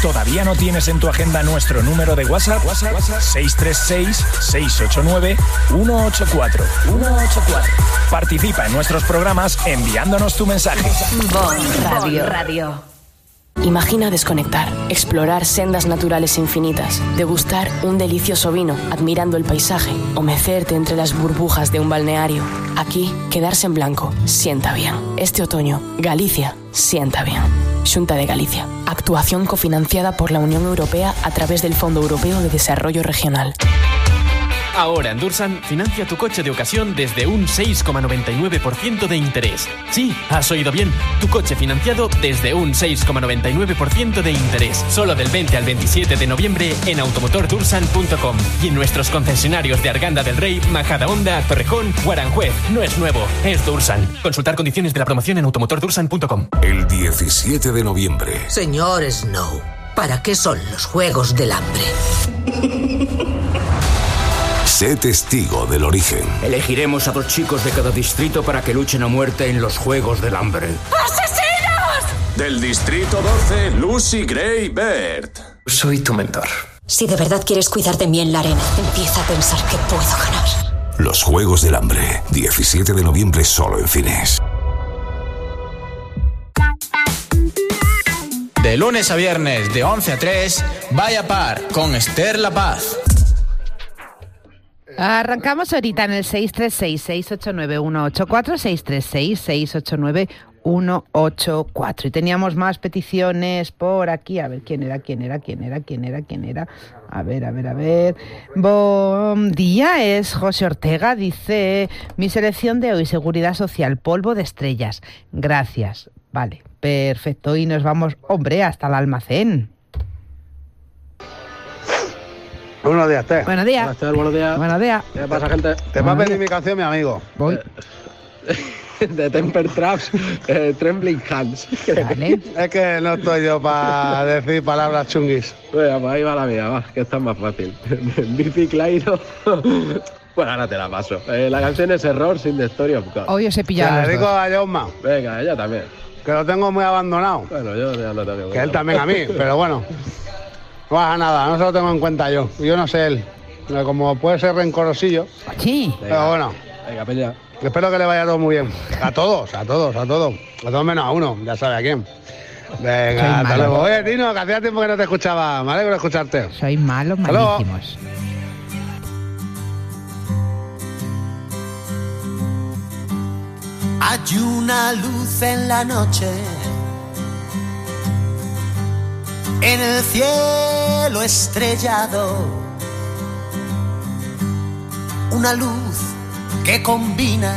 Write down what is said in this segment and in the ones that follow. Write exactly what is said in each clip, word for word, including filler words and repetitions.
¿Todavía no tienes en tu agenda nuestro número de WhatsApp? WhatsApp, WhatsApp seis tres seis, seis ocho nueve, uno ocho cuatro. Participa en nuestros programas enviándonos tu mensaje. Bon Radio. Radio. Imagina desconectar, explorar sendas naturales infinitas, degustar un delicioso vino admirando el paisaje o mecerte entre las burbujas de un balneario. Aquí, quedarse en blanco sienta bien. Este otoño, Galicia sienta bien. Xunta de Galicia. Actuación cofinanciada por la Unión Europea a través del Fondo Europeo de Desarrollo Regional. Ahora en Dursan financia tu coche de ocasión desde un seis coma noventa y nueve por ciento de interés. Sí, has oído bien. Tu coche financiado desde un seis coma noventa y nueve por ciento de interés. Solo del veinte al veintisiete de noviembre en automotor dursan punto com y en nuestros concesionarios de Arganda del Rey, Majadahonda, Torrejón o Aranjuez. No es nuevo, es Dursan. Consultar condiciones de la promoción en automotor dursan punto com. El diecisiete de noviembre. Señor Snow, ¿para qué son los Juegos del Hambre? Sé testigo del origen. Elegiremos a dos chicos de cada distrito para que luchen a muerte en los Juegos del Hambre. ¡Asesinos! Del distrito doce, Lucy Gray Baird. Soy tu mentor. Si de verdad quieres cuidar de mí en la arena, empieza a pensar que puedo ganar. Los Juegos del Hambre, diecisiete de noviembre solo en cines. De lunes a viernes, de once a tres, Vaya Par con Esther La Paz. Arrancamos ahorita en el seis tres seis, seis ocho nueve, uno ocho cuatro, seis tres seis, seis ocho nueve, uno ocho cuatro. Y teníamos más peticiones por aquí. A ver, ¿quién era? ¿Quién era? ¿Quién era? ¿Quién era? ¿Quién era? A ver, a ver, a ver. Buen día, es José Ortega. Dice, mi selección de hoy, Seguridad Social, polvo de estrellas. Gracias. Vale, perfecto. Y nos vamos, hombre, hasta el almacén. Buenos días, Te. Buenos días. Buenos días, buenos días. Buenos días. ¿Qué pasa, gente? Te va a pedir mi canción, mi amigo. Voy. De Temper Traps, eh, Trembling Hands. Vale. Es que no estoy yo para decir palabras chunguis. Bueno, pues ahí va la mía, va, que está más fácil. Bici Clyro. Pues ahora te la paso. Eh, la canción es Error sin The Story of God. Hoy os he pillado. La dedico a Jaume. Venga, ella también. Que lo tengo muy abandonado. Bueno, yo ya lo tengo. Que él también a mí, pero bueno. No pasa nada, no se lo tengo en cuenta yo. Yo no sé él. Como puede ser rencorosillo. Sí. Pero bueno. Venga, pilla. Espero que le vaya todo muy bien. A todos, a todos, a todos. A todos menos a uno, ya sabe a quién. Venga, hasta luego. Oye, Tino, que hacía tiempo que no te escuchaba. Me alegro de escucharte. Soy malo, malísimos. Hay una luz en la noche, en el cielo estrellado, una luz que combina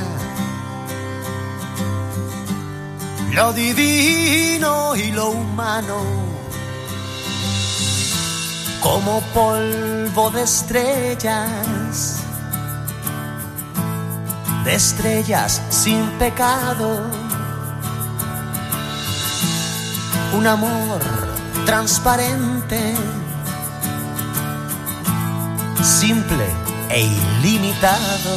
lo divino y lo humano, como polvo de estrellas, de estrellas sin pecado, un amor transparente, simple e ilimitado,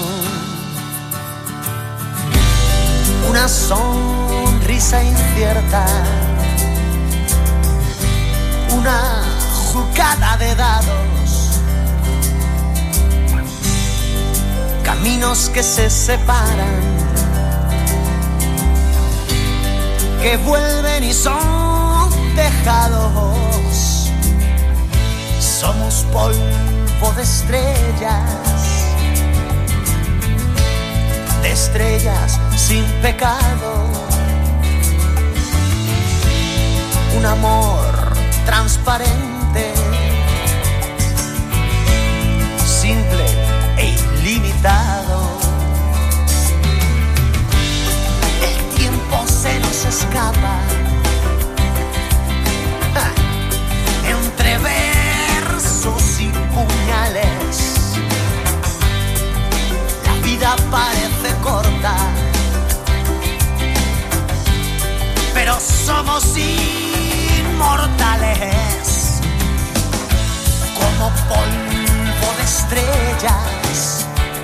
una sonrisa incierta, una jugada de dados, caminos que se separan, que vuelven y son dejados. Somos polvo de estrellas, de estrellas sin pecado, un amor transparente, simple e ilimitado. El tiempo se nos escapa entre versos y puñales, la vida parece corta, pero somos inmortales, como polvo de estrellas,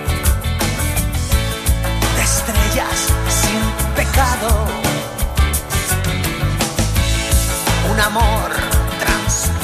de estrellas sin pecado, un amor transparente,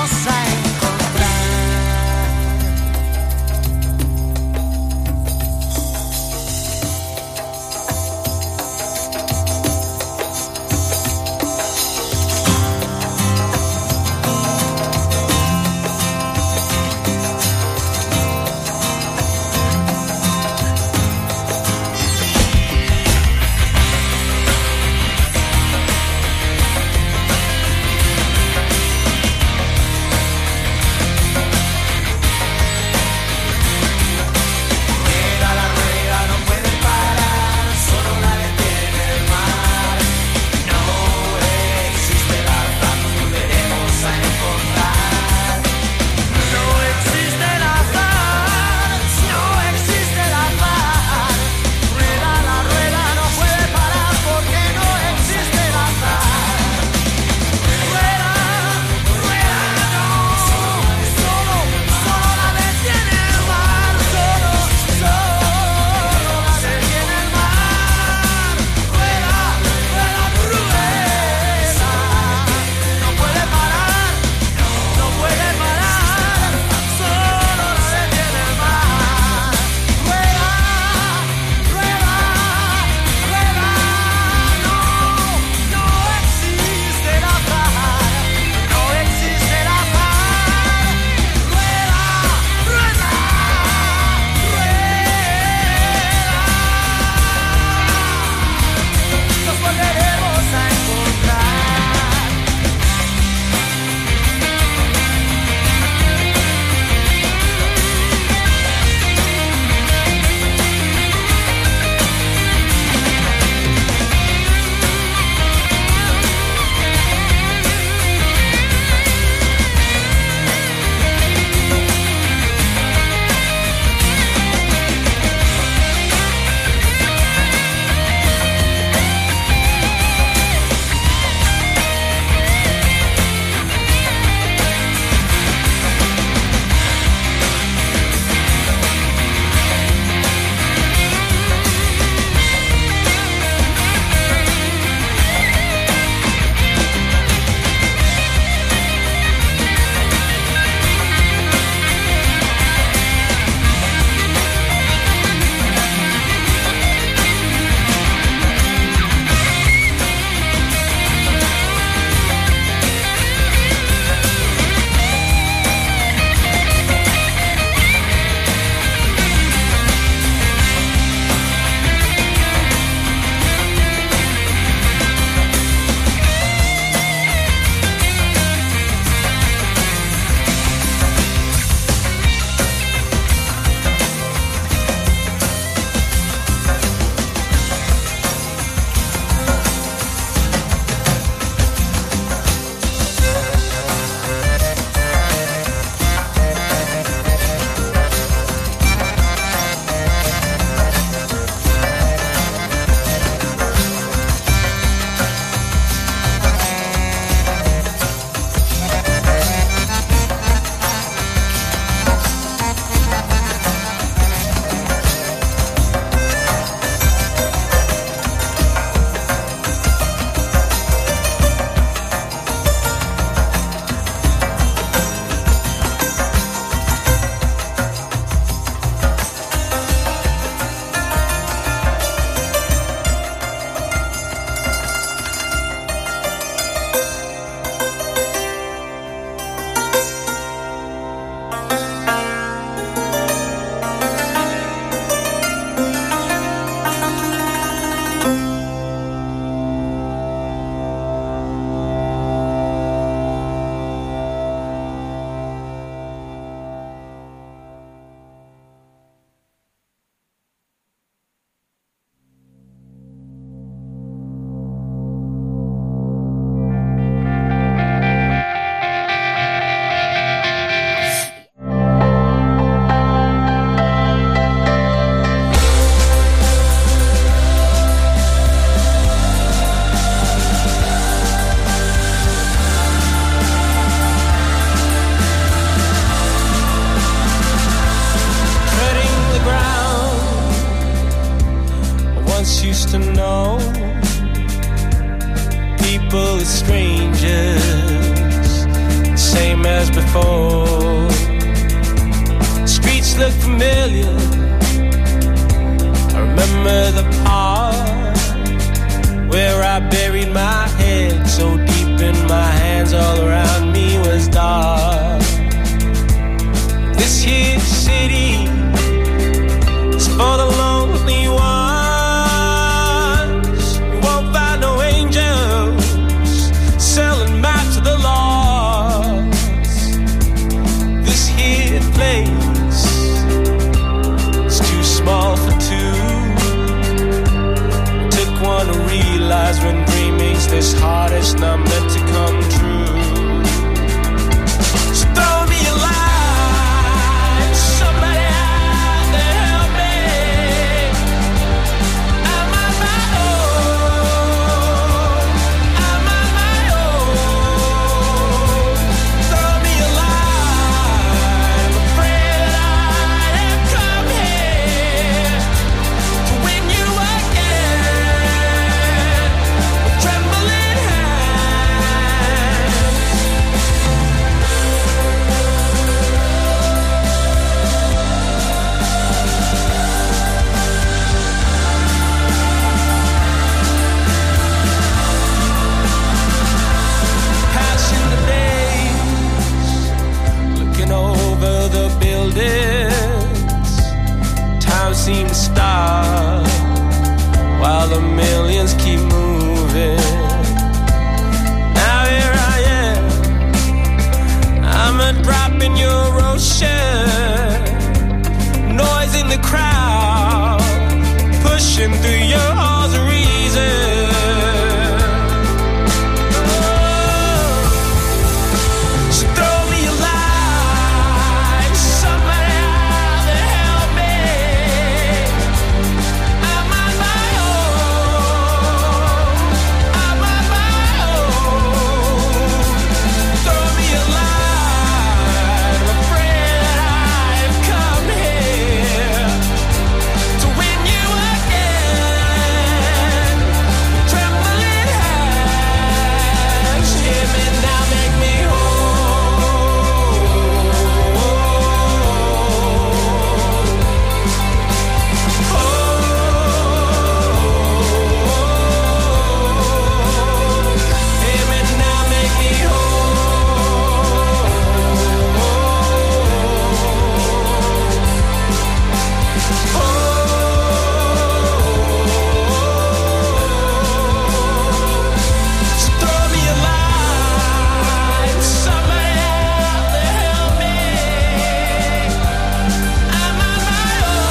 people as strangers, same as before. Streets look familiar. I remember the part where I buried my head so deep in my hands, all around me was dark. This here city is for the lonely ones. You won't find no angels selling maps of the lost. This here place is too small for two. It took one to realize when dreaming's this hard, it's not meant to come true. So throw me a line, somebody out there help me. I'm on my own, I'm on my own. Throw me a line, I'm afraid I have come here to win you again with trembling hands. Passing the days, looking over the buildings. Time seems to stop while the millions keep moving. Now here I am, I'm a drop in your ocean. Noise in the crowd, pushing through your halls of reason. So throw me a line, somebody out there help me. I'm on my own, I'm on my own. Throw me a line, I'm afraid I've come here to win you again. Trembling hands, hear me now, make me Hear me now, make me So throw me a line, somebody out there help me. I'm on my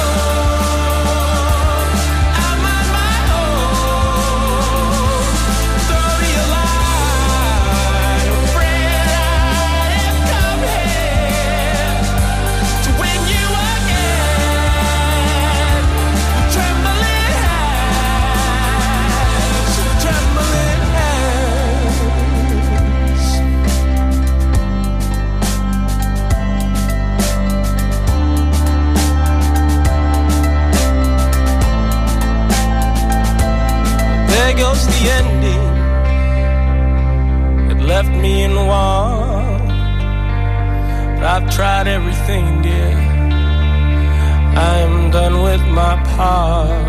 own, I'm on my own. Throw me a line, I'm afraid I have come here to win you again. Trembling hands, trembling hands. There goes the ending. It left me in want. But I've tried everything, dear. I am done with my part.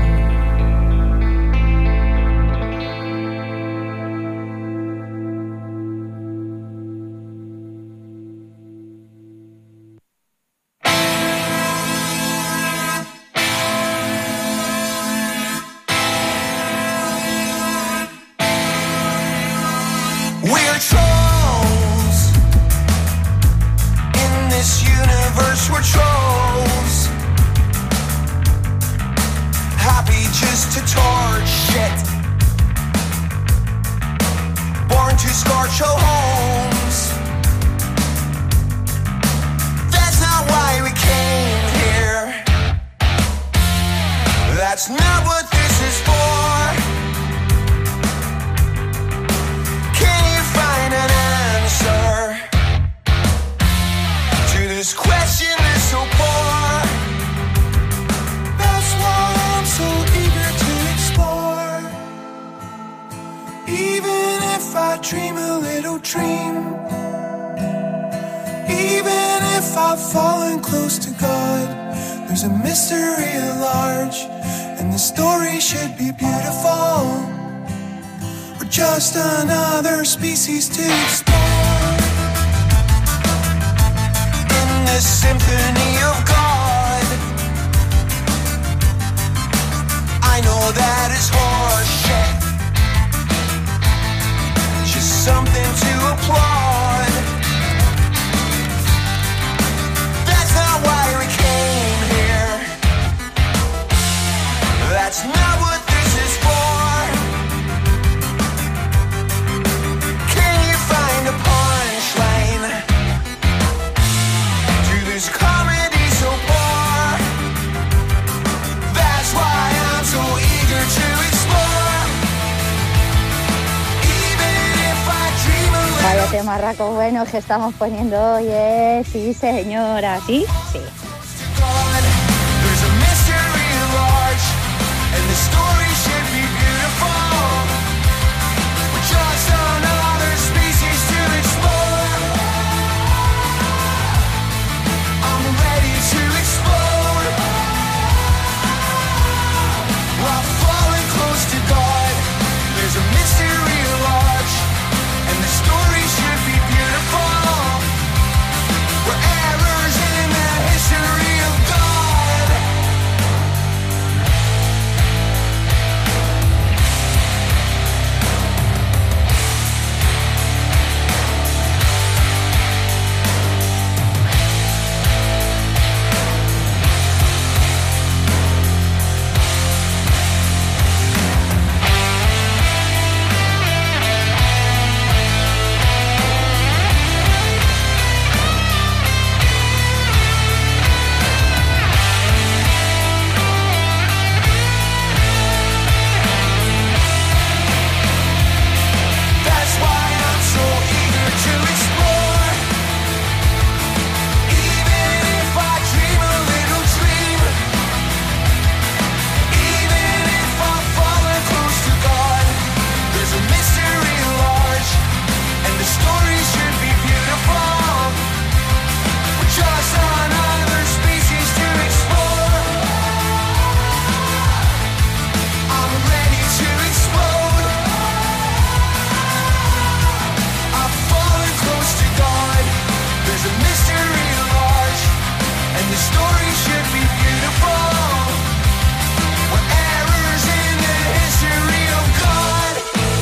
We're trolls. In this universe, we're trolls. Happy just to torch shit. Born to scorch our homes. That's not why we came here. That's not what this is for. Can you find an answer to this question that's so poor? That's why I'm so eager to explore. Even if I dream a little dream, Even if I've fallen close to God, there's a mystery at large, and the story should be beautiful. We're just another species to explore in this symphony of God. I know that it's horseshit, just something to applaud. That's not why we came here. That's not what this is for. Can you find a punchline to this comedy so poor? That's why I'm so eager to explore. Even if I dream a little. Vaya temarracos buenos que estamos poniendo hoy, ¿eh? Sí, señora, ¿sí? Sí. There's a mystery large, and the story should be beautiful. We're just another species to explore. I'm ready to explode. While falling close to God, there's a mystery large, and the story should be beautiful. We're errors in the history of God. That's why I'm so eager to explore. Even if I dream a little dream, even if I've fallen close to God, there's a mystery large, and the story should be beautiful. We're just another species to explore. I'm ready to explode. I've fallen close to God. There's a mystery large, and the story should be beautiful. We're errors in the history of God.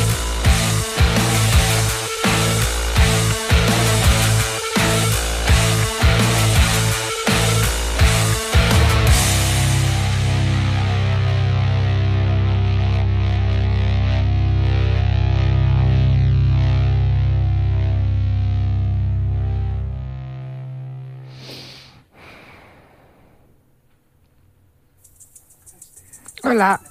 Hola.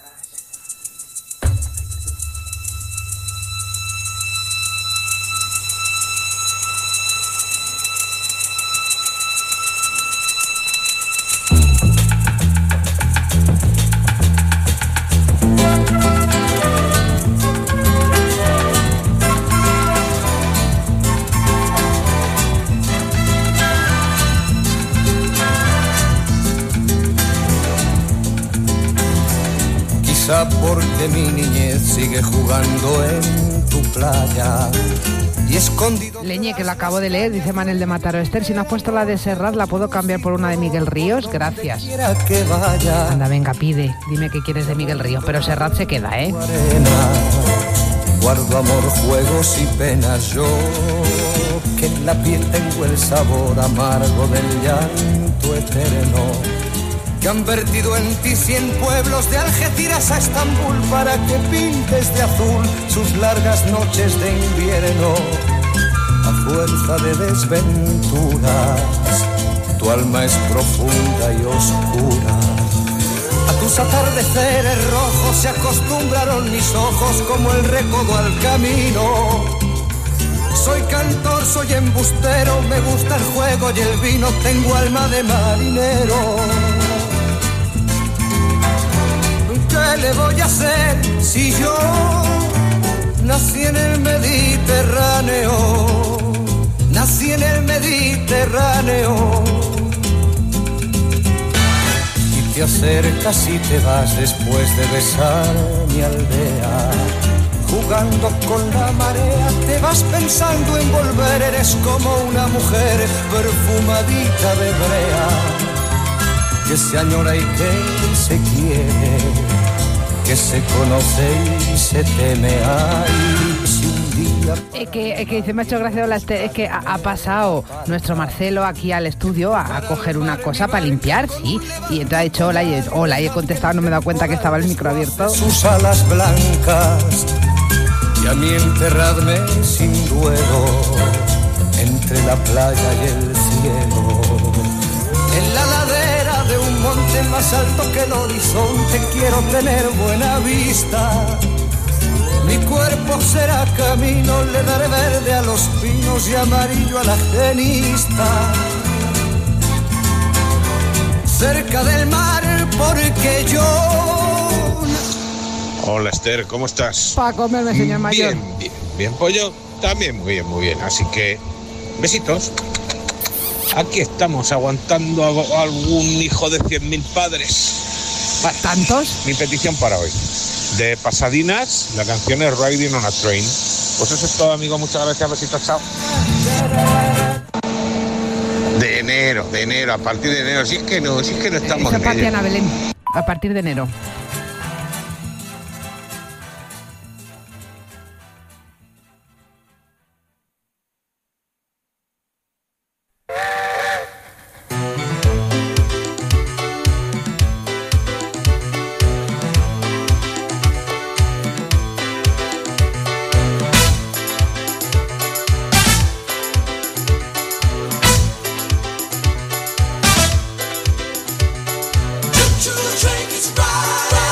Quizá porque mi niñez sigue jugando en tu playa y escondido. Leñe, que la acabo de leer, dice Manel de Mataró. Esther, si no has puesto la de Serrat, ¿la puedo cambiar por una de Miguel Ríos? Gracias. Que vaya. Anda, venga, pide. Dime qué quieres de Miguel Ríos, pero Serrat se queda, ¿eh? Guardo amor, juegos y penas yo, que en la piel tengo el sabor amargo del llanto eterno, que han vertido en ti cien pueblos de Algeciras a Estambul para que pintes de azul sus largas noches de invierno. A fuerza de desventuras, tu alma es profunda y oscura. A tus atardeceres rojos se acostumbraron mis ojos como el recodo al camino. Soy cantor, soy embustero, me gusta el juego y el vino, tengo alma de marinero. ¿Qué le voy a hacer si yo nací en el Mediterráneo? nací en el Mediterráneo. Y te acercas y te vas después de besar mi aldea. Jugando con la marea, te vas pensando en volver. Eres como una mujer perfumadita de brea, que se añora y que se quiere, que se conoce y se teme. Ay, si un día... Es que, es que se me ha hecho gracia, es que ha, ha pasado nuestro Marcelo aquí al estudio a, a coger una cosa para limpiar, sí. Y entonces ha dicho hola y, hola, y he contestado, no me he dado cuenta que estaba el micro abierto. Sus alas blancas y a mí enterradme sin duelo entre la playa y el cielo. En la ladera de un monte más alto que el horizonte quiero tener buena vista. Mi cuerpo será camino, le daré verde a los pinos y amarillo a la genista. Cerca del mar porque yo... Hola Esther, ¿cómo estás? Para comerme, señor mayor. Bien, bien, bien, pues yo también muy bien, muy bien. Así que, besitos. Aquí estamos aguantando a algún hijo de cien mil padres. ¿Tantos? Mi petición para hoy. De Pasadinas, la canción es Riding on a Train. Pues eso es todo, amigo. Muchas gracias, besitos, chao. De enero, de enero, a partir de enero. Si es que no, si es que no estamos Esa en parte, ello. Ana Belén, a partir de enero. To the drink is right.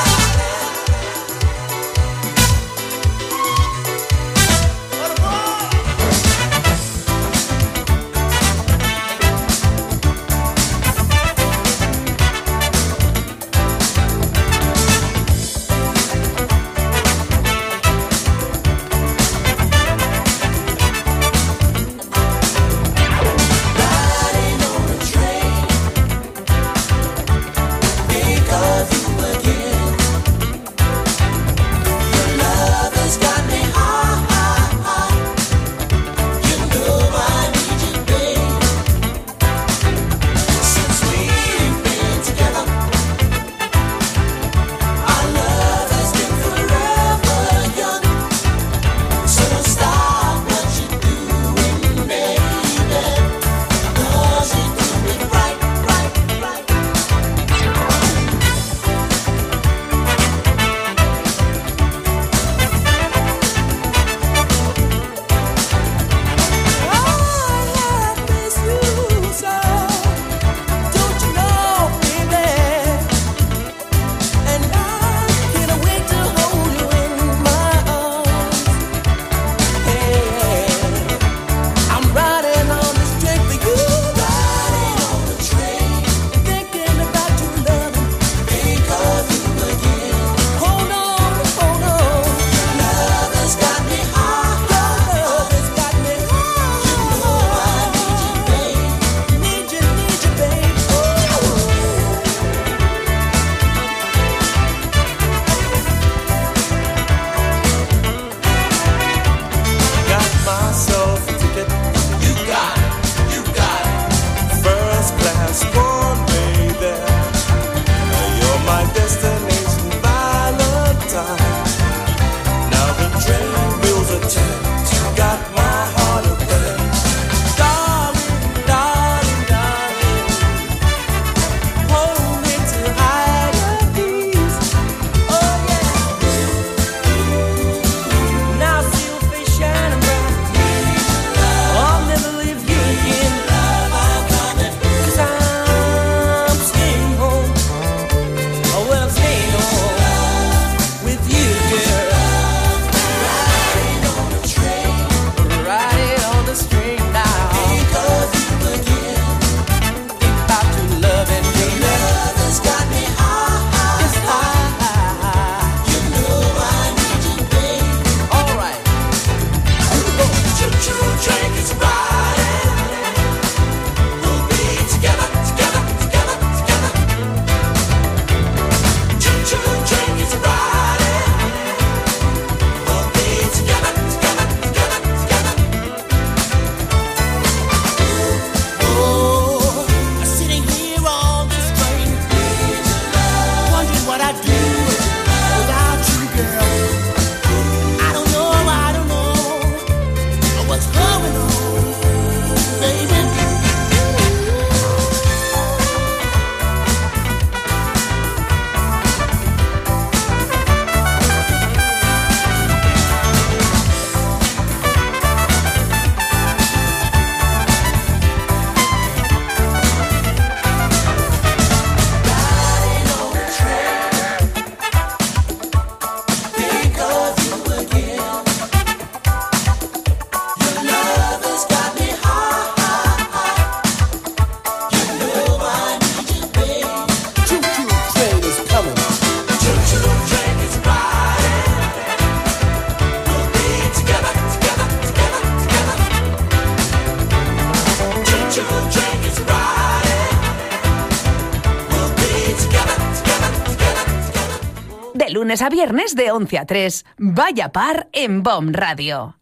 lunes a viernes de once a tres. Vaya par en Bon Radio.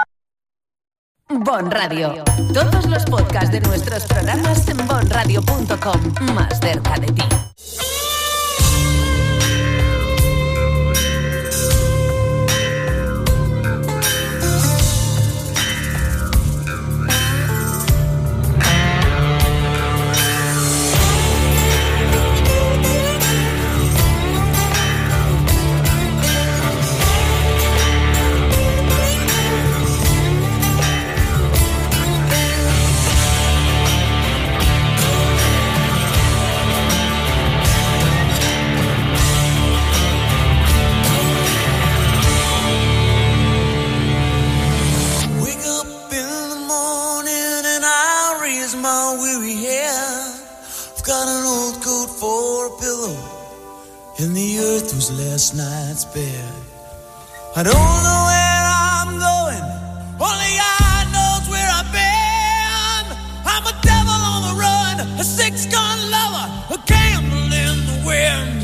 Bon Radio. Todos los podcasts de nuestros programas en bon radio punto com. Más cerca de ti. And the earth was last night's bed. I don't know where I'm going, only God knows where I've been. I'm a devil on the run, a six-gun lover, a candle in the wind.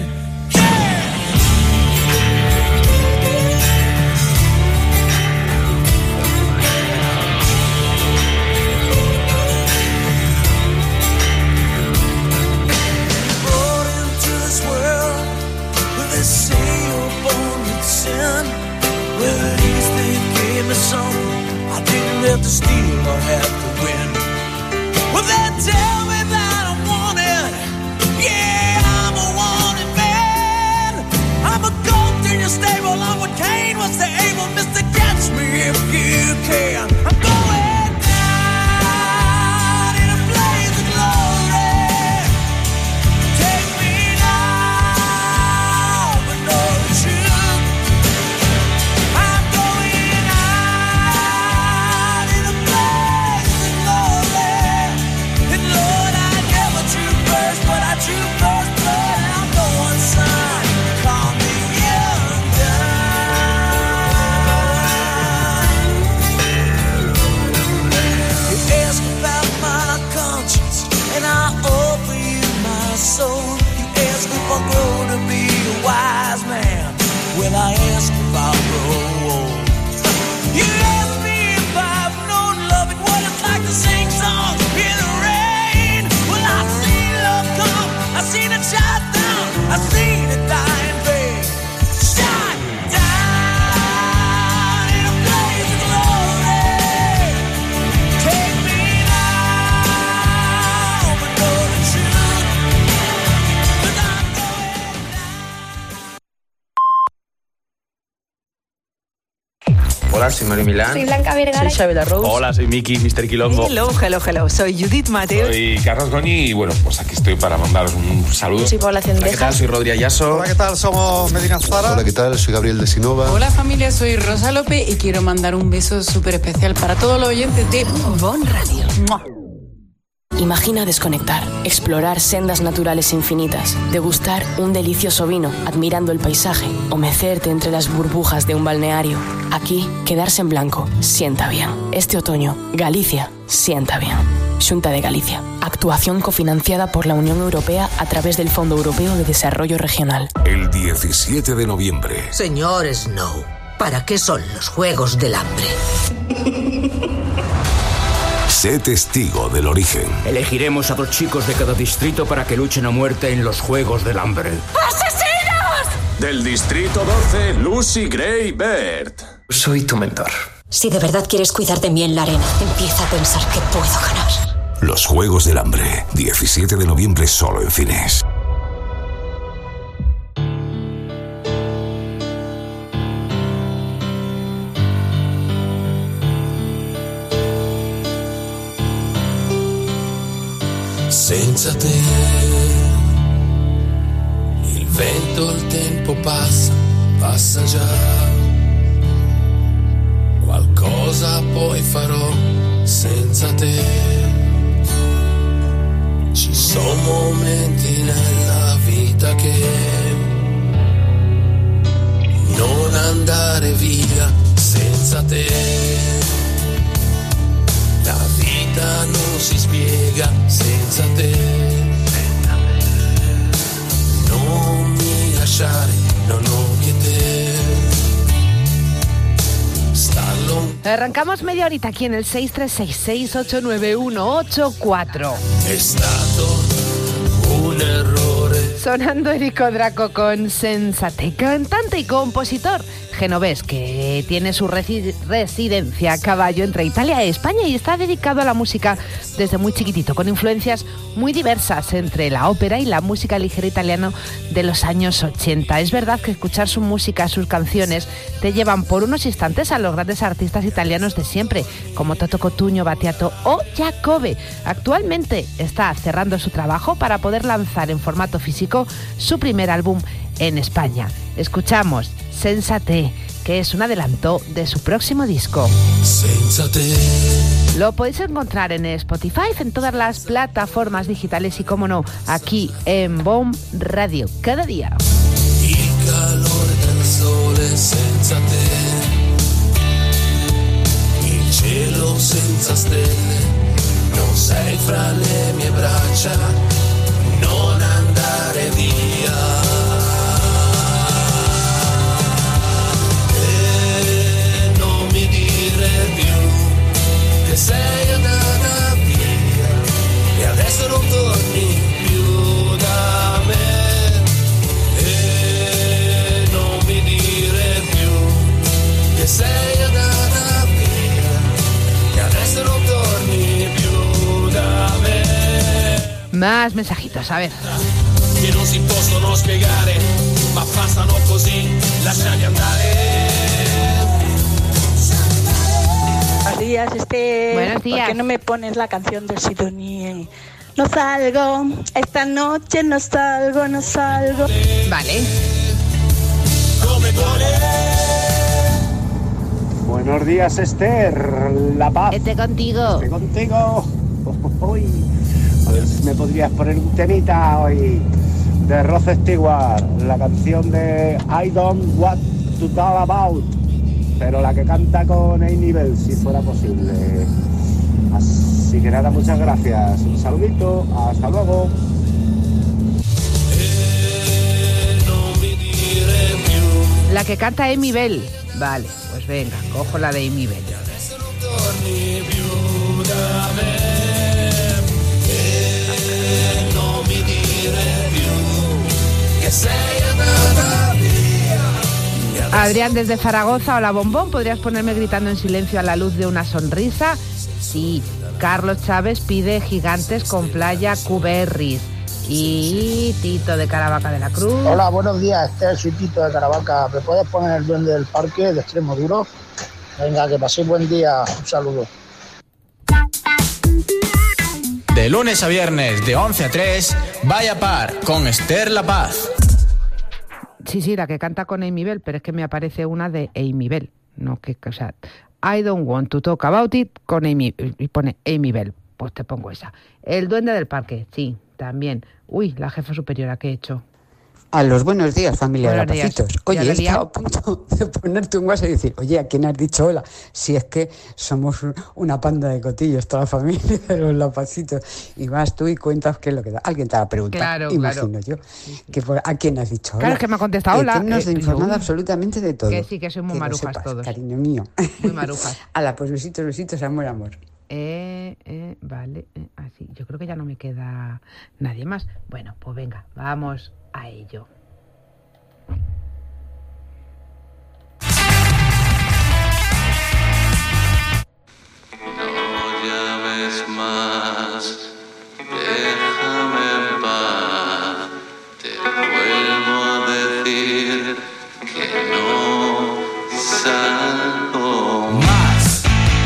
They say you're born with sin. Well, at least they gave me something. I didn't have to steal or have to win. Well, they tell me that I'm wanted. Yeah, I'm a wanted man. I'm a goat in your stable. I'm what Cain was to Abel. Mister, catch me if you can. I'm going down in a blaze of glory. Take me I grow to be a wise man. Well, I ask if I'll grow old. You ask me if I've known love and what it's like to sing songs in the rain. Well, I've seen love come, I've seen it shot down, I've seen it die in vain. Shot down in a blaze of glory. Take me now, but know the truth. Hola, soy Mario Milán. Soy Blanca Vergara. Soy Xabi Rose. Hola, soy Miki, mister Quilombo. Hello, hello, hello. Soy Judith Mateo. Soy Carlos Goñi y bueno, pues aquí estoy para mandaros un saludo. Soy Paula Cendejas. Hola, ¿qué tal? Soy Rodri Ayaso. Hola, ¿qué tal? Somos Medina Zara. Hola, ¿qué tal? Soy Gabriel de Sinova. Hola, familia. Soy Rosa López y quiero mandar un beso súper especial para todos los oyentes de Bon Radio. ¡Mua! Imagina desconectar, explorar sendas naturales infinitas, degustar un delicioso vino admirando el paisaje o mecerte entre las burbujas de un balneario. Aquí, quedarse en blanco sienta bien. Este otoño, Galicia sienta bien. Xunta de Galicia. Actuación cofinanciada por la Unión Europea a través del Fondo Europeo de Desarrollo Regional. El diecisiete de noviembre. Señor Snow, ¿para qué son los Juegos del Hambre? Sé testigo del origen. Elegiremos a dos chicos de cada distrito para que luchen a muerte en los Juegos del Hambre. ¡Asesinos! Del distrito doce, Lucy Gray Baird. Soy tu mentor. Si de verdad quieres cuidar de mí en la arena, empieza a pensar que puedo ganar. Los Juegos del Hambre, diecisiete de noviembre solo en cines. Senza te il vento, il tempo passa, passa già. Qualcosa poi farò senza te. Ci sono momenti nella vita che non andare via senza te. La vita non si spiega senza te. Non mi lasciare, non ho pietà. Arrancamos media horita aquí en el seis tres seis, seis ocho nueve, uno ocho cuatro. È stato un errore. Sonando Erico Draco con Sensate, cantante y compositor genovés que tiene su resi- residencia a caballo entre Italia e España y está dedicado a la música desde muy chiquitito, con influencias muy diversas entre la ópera y la música ligera italiana de los años ochenta. Es verdad que escuchar su música, sus canciones, te llevan por unos instantes a los grandes artistas italianos de siempre, como Toto Cutugno, Battiato o Giacobbe. Actualmente está cerrando su trabajo para poder lanzar en formato físico su primer álbum en España. Escuchamos Sensate, que es un adelanto de su próximo disco. Sensate. Lo podéis encontrar en Spotify, en todas las plataformas digitales y, como no, aquí en Bomb Radio, cada día. Il calore del sole senza te, il cielo senza stelle, non sei fra le mie braccia, non andare via. Sei andata via e adesso non torni più da me, e non mi dire più che sei andata via e adesso non torni più da me. Más mensajitos, a ver. Che non si possono spiegare, ma passano così, lasciali andare. Buenos días, Esther. Buenos días. ¿Por qué no me pones la canción de Sidonie? No salgo, esta noche no salgo, no salgo. Vale. Buenos días, Esther. La Paz. Esté contigo. Esté contigo. Hoy. A ver si me podrías poner un temita hoy de Rod Stewart, la canción de I Don't Want to Talk About, pero la que canta con Amy Bell, si fuera posible. Así que nada, muchas gracias. Un saludito, hasta luego. La que canta Amy Bell. Vale, pues venga, cojo la de Amy Bell. Adrián desde Zaragoza, hola Bombón, ¿podrías ponerme Gritando en silencio a la luz de una sonrisa? Sí. Carlos Chávez pide Gigantes con Playa Cuberris. Y Tito de Caravaca de la Cruz. Hola, buenos días, este es Tito de Caravaca. ¿Me puedes poner El Duende del Parque de Extremo Duro? Venga, que paséis buen día, un saludo. De lunes a viernes, de once a tres, Vaya Par, con Esther La Paz. Sí, sí, la que canta con Amy Bell, pero es que me aparece una de Amy Bell. No, que, o sea, I Don't Want to Talk About It con Amy, y pone Amy Bell. Pues te pongo esa. El Duende del Parque, sí, también. Uy, la jefa superiora, ¿qué he hecho? A los buenos días, familia Buenos de Rapacitos. días. Oye, Ya he lo he estado liado. a punto de ponerte un WhatsApp y decir, oye, ¿a quién has dicho hola? Si es que somos una panda de cotillos, toda la familia de los Lapacitos. Y vas tú y cuentas qué es lo que da. Alguien te va a preguntar, Claro, imagino claro. yo, que por, ¿a quién has dicho hola? Claro, es que me ha contestado Eh, hola. tennos Eh, informado yo- absolutamente de todo. Que sí, que soy muy lo marujas sepas, todos. cariño mío. Muy marujas. Ala, pues besitos, besitos, amor, amor. Eh, eh, vale, eh, así. Yo creo que ya no me queda nadie más. Bueno, pues venga, vamos a ello. No llames más, déjame en paz. Te vuelvo a decir que no salgo más.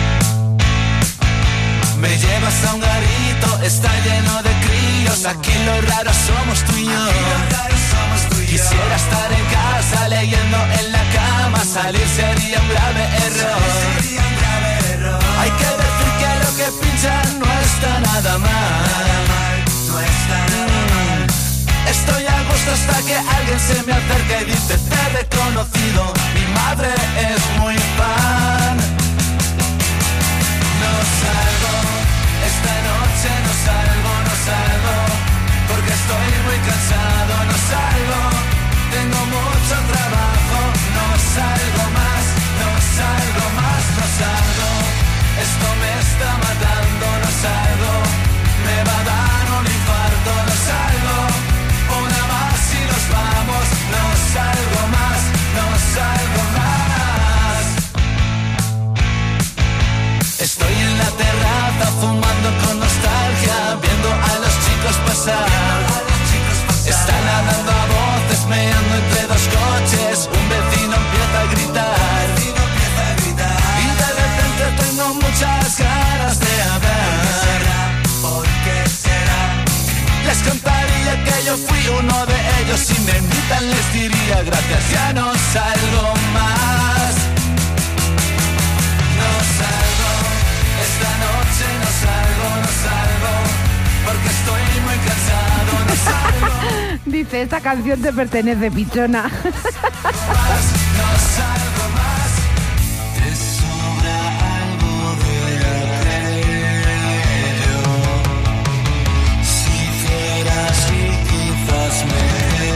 Me llevas a un garito, está lleno de críos. Aquí lo raro somos tú y yo. Quisiera estar en casa leyendo en la cama. Salir sería un grave error. Hay que decir que lo que pinchan no está nada mal. No está nada mal. Estoy a gusto hasta que alguien se me acerca y dice: te he reconocido, mi madre es muy fan. No salgo, esta noche no salgo, no salgo, porque estoy muy cansado, no salgo, tengo mucho trabajo, no salgo más, no salgo más, no salgo. necesitan les diría gracias, ya no salgo más. No salgo, esta noche no salgo, no salgo, porque estoy muy cansado, no salgo. Dice, esta canción te pertenece, pichona. No salgo más, te sobra algo de aquello. Si fuera así, quizás me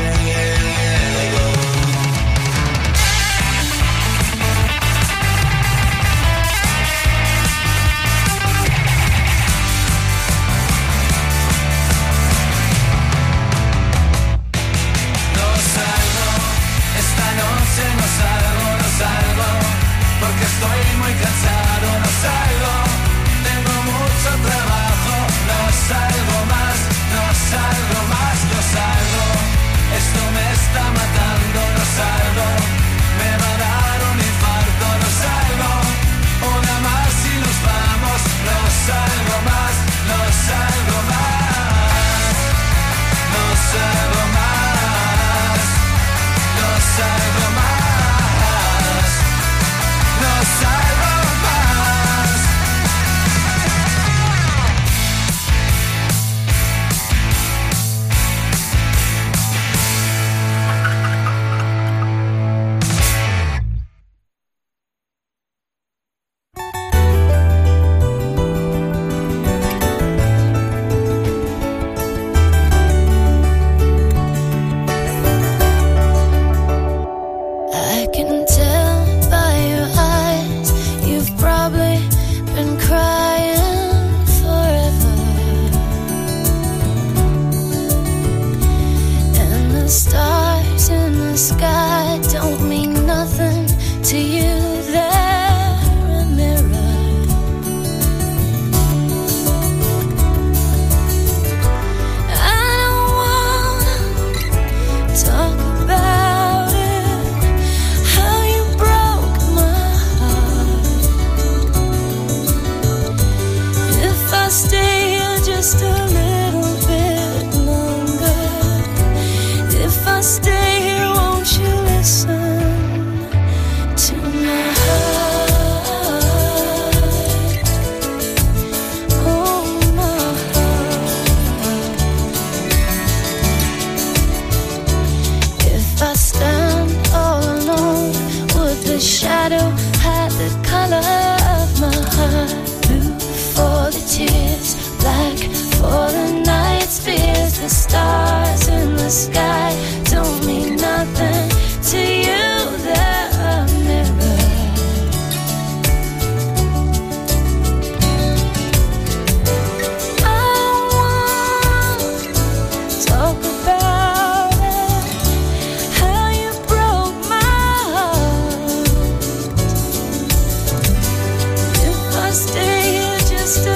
no salgo, no salgo, porque estoy muy cansado, no salgo, tengo mucho trabajo, no salgo más, no salgo más, no salgo, esto me está matando, no salgo, me va a dar un infarto, no salgo, una más y nos vamos, no salgo más, no salgo más, no salgo más, no salgo más.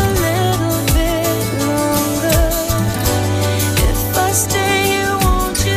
Stay here, won't you?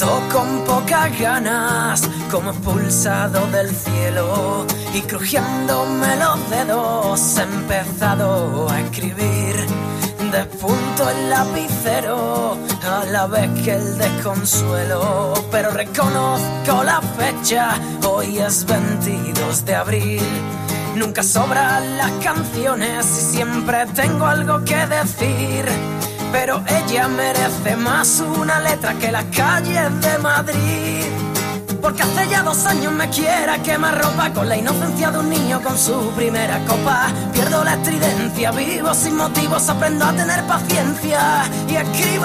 Todo con pocas ganas, como expulsado del cielo, y crujiéndome los dedos he empezado a escribir. Despunto el lapicero a la vez que el desconsuelo, pero reconozco la fecha, hoy es veintidós de abril. Nunca sobran las canciones y siempre tengo algo que decir, pero ella merece más una letra que las calles de Madrid. Porque hace ya dos años me quiera quemar ropa con la inocencia de un niño con su primera copa. Pierdo la estridencia, vivo sin motivos, aprendo a tener paciencia y escribo.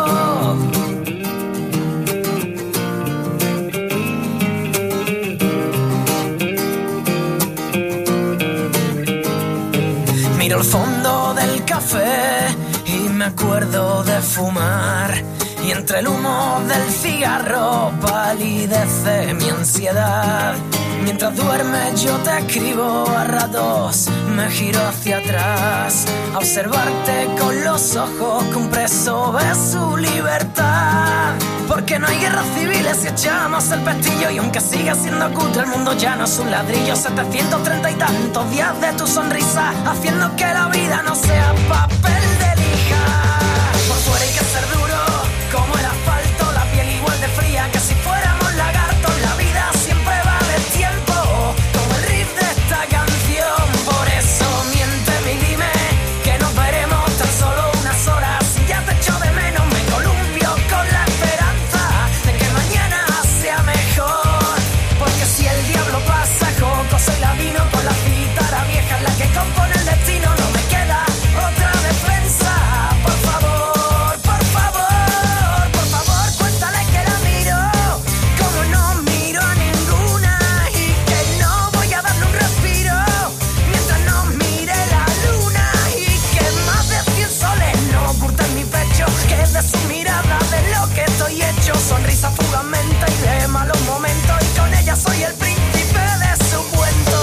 Miro el fondo del café y me acuerdo de fumar, y entre el humo del cigarro palidece mi ansiedad. Mientras duermes yo te escribo, a ratos me giro hacia atrás, a observarte con los ojos que un preso ve su libertad. Porque no hay guerras civiles si echamos el pestillo, y aunque siga siendo cutre el mundo ya no es un ladrillo. Setecientos treinta y tantos días de tu sonrisa haciendo que la vida no sea papel de lija. Por fuera hay que ser duro como el asfalto, la piel igual de fría que si fuéramos lagartos. La vida siempre va de tiempo, como el riff de esta canción. Por eso miénteme y dime que nos veremos tan solo unas horas. Si ya te echo de menos me columpio con la esperanza de que mañana sea mejor. Porque si el diablo pasa joco, soy ladino con la cítara vieja en la que compone el destino. No me queda otra defensa. Por favor, por favor, por favor, cuéntale que la miro como no miro a ninguna, y que no voy a darle un respiro mientras no mire la luna, y que más de cien soles no ocultan mi pecho, que es de su mirada de lo que estoy hecho. Sonrisa fugazmente y de malos momentos, y con ella soy el príncipe de su cuento.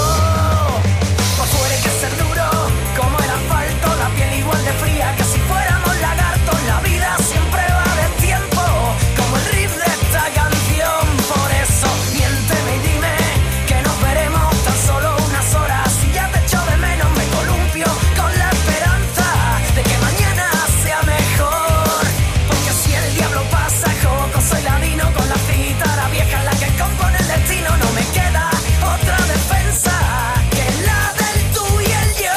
Por fuera hay que ser duro como el asfalto, la piel igual de fría que si fuéramos lagartos. La vida siempre va de tiempo, como el riff de esta canción. Por eso miénteme y dime que nos veremos tan solo unas horas. Si ya te echo de menos me columpio con la esperanza de que mañana sea mejor. Porque si el diablo pasa joco, soy ladino con la cítara vieja en la que compone el destino. No me queda otra defensa que la del tú y el yo.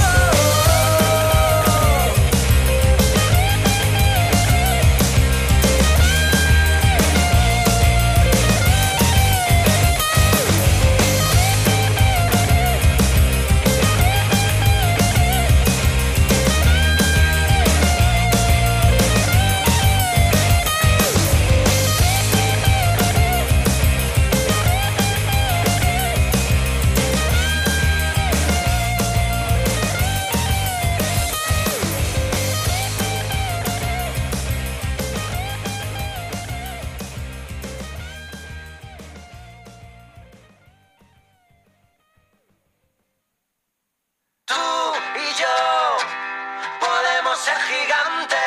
Tú y yo podemos ser gigantes.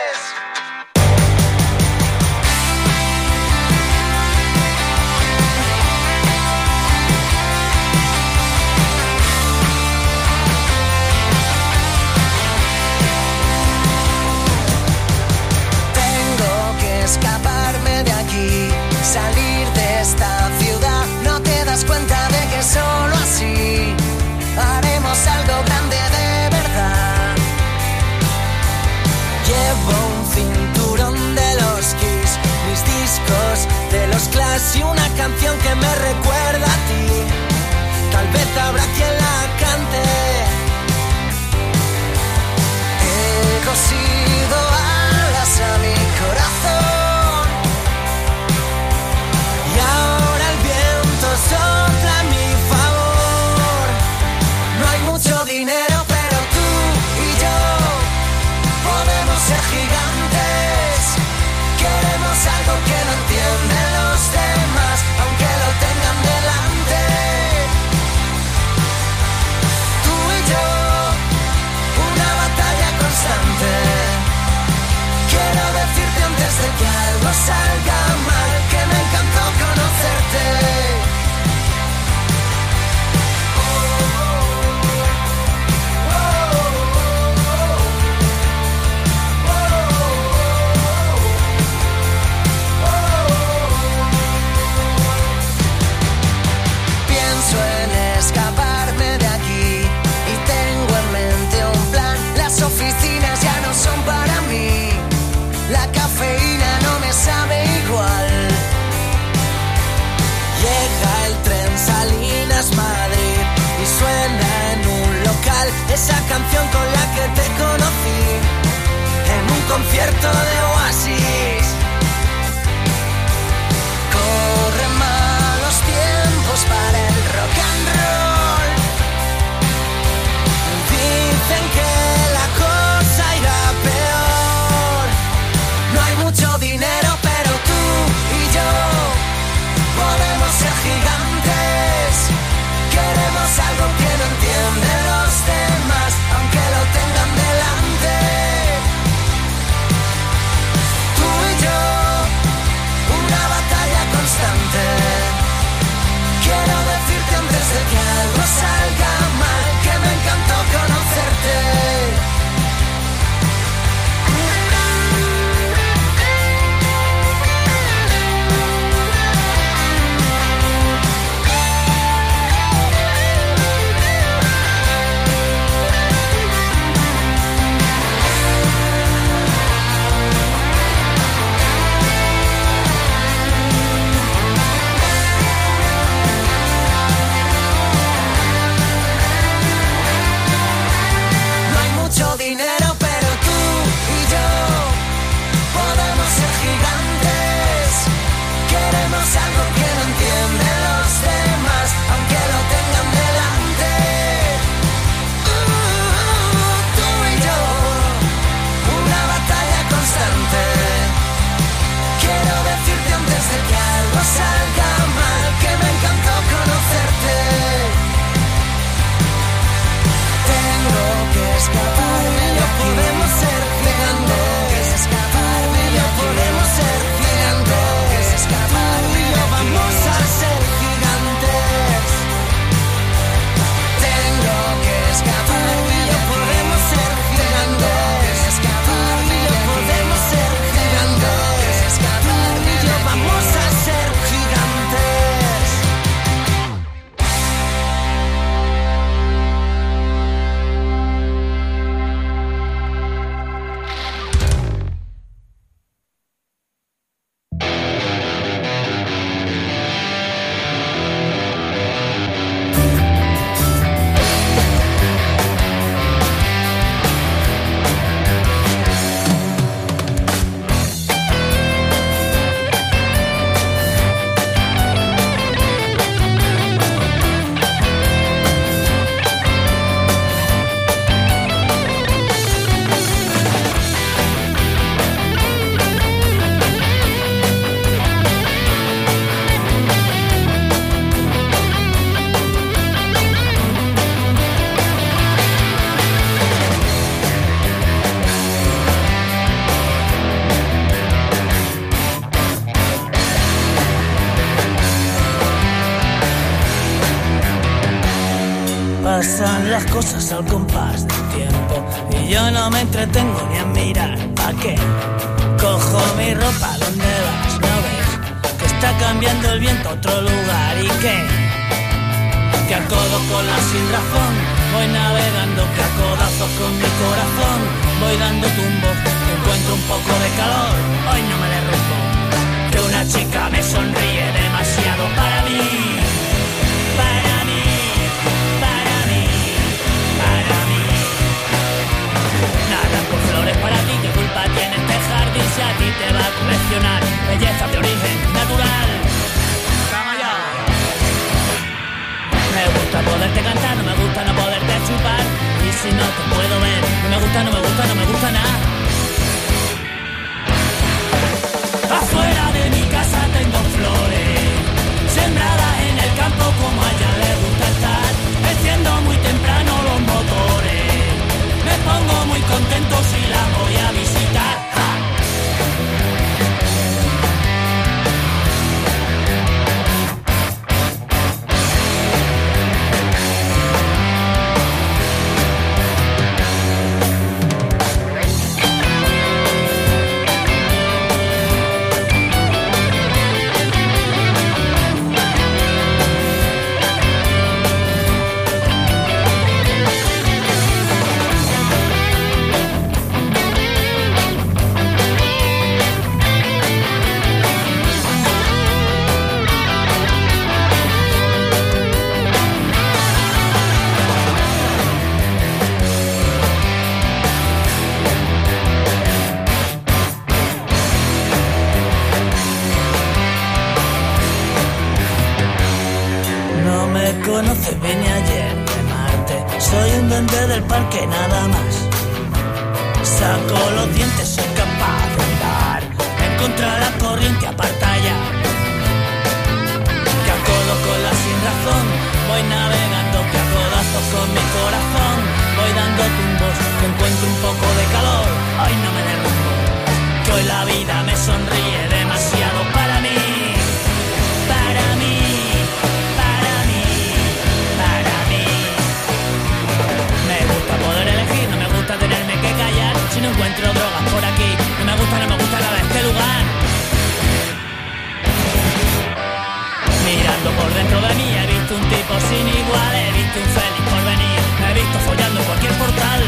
Tengo que escaparme de aquí, salir de esta ciudad. No te das cuenta de que solo así haremos algo grande de verdad. Llevo un cinturón de los Kiss, mis discos de los Clash y una canción que me recuerda a ti. Tal vez habrá quien la cante. He cosido alas a mi corazón y ahora el viento sopla a mi favor. No hay mucho dinero, pero tú y yo podemos ser gigantes. Queremos algo que no entienden los demás, aunque lo tengan delante. Tú y yo, una batalla constante. Quiero decirte antes de que algo salga mal concierto de Oasis. Corren malos tiempos para el rock and roll. Dicen que la cosa irá peor. No hay mucho dinero, pero tú y yo podemos ser gigantes. Queremos algo que no entienden los demás, aunque lo tengan delante. Tú y yo, una batalla constante. Quiero decirte antes de que algo salga mal, que me encantó conocerte. Dinero, pero tú y yo podemos ser gigantes. Queremos algo que no entienden los demás, aunque lo tengan delante. Uh, tú y yo, una batalla constante. Quiero decirte antes de que algo salga mal, que me encantó conocerte. Tengo que escaparme, yo podemos ser gigantes. Escaparme, yo podemos ser gigantes. Escaparme, yo vamos a ser gigantes. Tengo que escaparme, yo podemos ser gigantes. Escaparme, yo podemos ser gigantes. Escaparme, yo vamos a ser gigantes. Pasan las cosas al compás del tiempo y yo no me entretengo ni a mirar. ¿Pa' qué? Cojo mi ropa, ¿dónde vas? ¿No ves? Que está cambiando el viento a otro lugar. ¿Y qué? Que a codo con la sin razón voy navegando, que a codazos con mi corazón voy dando tumbos. Encuentro un poco de calor, hoy no me derrumbo. Que una chica me sonríe demasiado para mí. Para mí. Flores para ti, ¿qué culpa tiene este jardín si a ti te va a coleccionar belleza de origen natural? ¡Vamos ya! Me gusta poderte cantar, no me gusta no poderte chupar. Y si no te puedo ver, no me gusta, no me gusta, no me gusta nada. Afuera de mi casa tengo flores sembradas en duende del parque nada más. Saco los dientes, soy capaz de andar en contra de la corriente, aparta ya. Que a codo con la sin razón voy navegando, que a codazos con mi corazón voy dando tumbos, que encuentro un poco de calor, hoy no me derrumbo, que hoy la vida me sonríe demasiado para mí, para mí, para mí, para mí. Me gusta poder elegir, no me gusta tenerme que callar, si no encuentro drogas por aquí, no me gusta, no me gusta nada este lugar. Mirando por dentro de mí he visto un tipo sin igual, he visto un feliz por venir, me he visto follando en cualquier portal.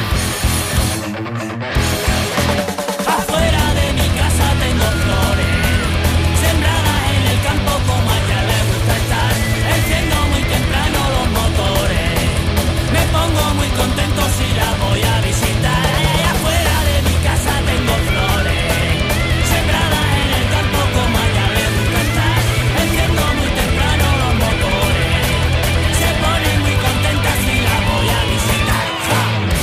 Afuera de mi casa tengo flores, sembradas en el campo como a ella le gusta estar. Enciendo muy temprano los motores, me pongo muy contento si la voy a visitar. Afuera de mi casa tengo flores, sembradas en el campo como a ella le gusta estar. Enciendo muy temprano los motores, se pone muy contenta si la voy a visitar. ¡Ja!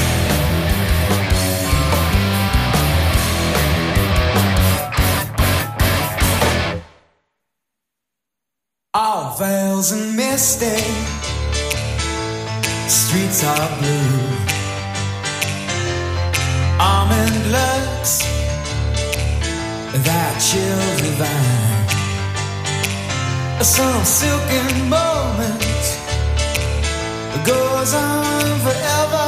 All veils and misty, streets are blue. Almond looks, that chill divine. Some silken moment goes on forever,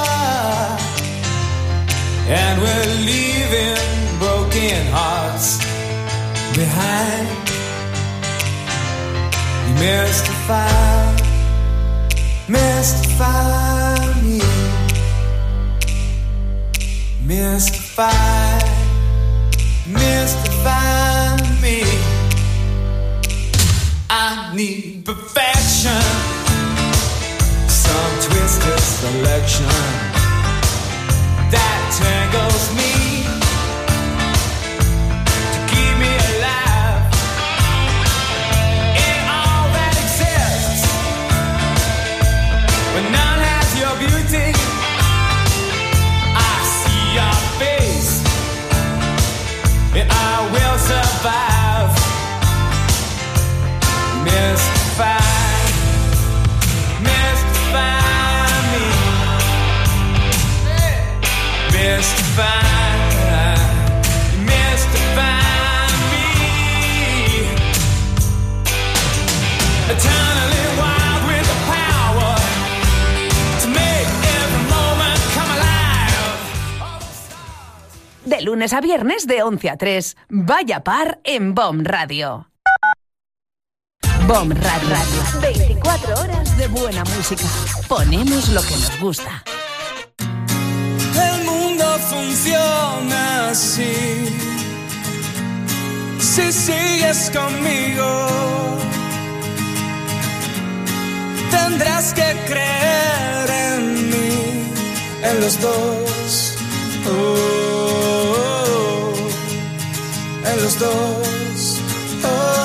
and we're leaving broken hearts behind. Mystify, mystify me, mystify, mystify me. I need perfection, some twisted selection that tangles me. Beauty, I see your face, and I will survive. Mystify, mystify me, mystify, mystify me. Eternally wild with the power to make every moment come alive. De lunes a viernes de once a tres, Vaya Par en B O M Radio. B O M Radio. veinticuatro horas de buena música. Ponemos lo que nos gusta. El mundo funciona así. Si sigues conmigo, tendrás que creer en mí, en los dos. Oh, oh, oh, en los dos. Oh.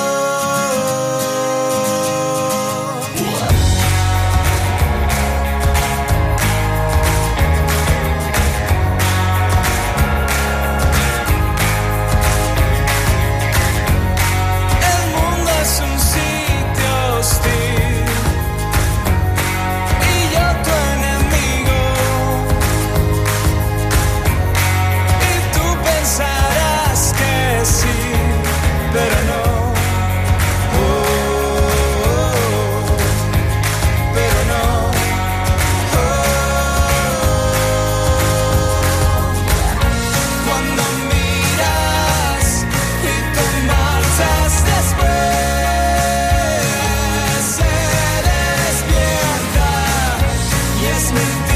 Mentira.